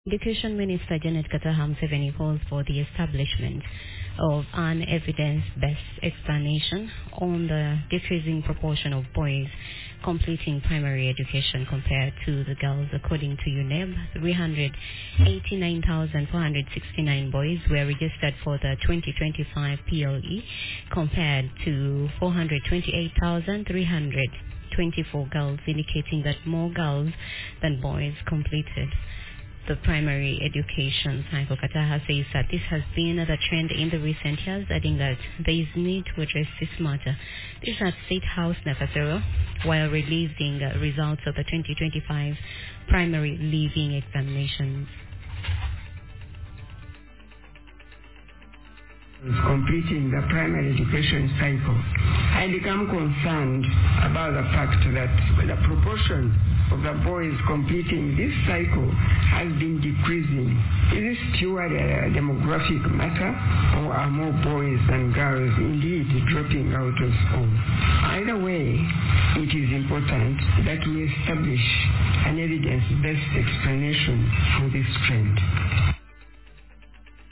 Education Minister Janet Kata-Museveni calls for the establishment of an evidence-based explanation on the decreasing proportion of boys completing primary education compared to the girls. According to UNEB, 389,469 boys were registered for the 2025 PLE compared to 428,324 girls, indicating that more girls than boys completed the primary education cycle. Kataha says that this has been the trend in the recent years, adding that there is need to address this matter. This is at State House, Nakasero, while releasing results of the 2025 primary leaving examinations. Completing the primary education cycle, I become concerned about the fact that the proportion of the boys completing this cycle has been decreasing. Is this purely a demographic matter, or are more boys than girls indeed dropping out of school? Either way, it is important that we establish an evidence-based explanation for this trend.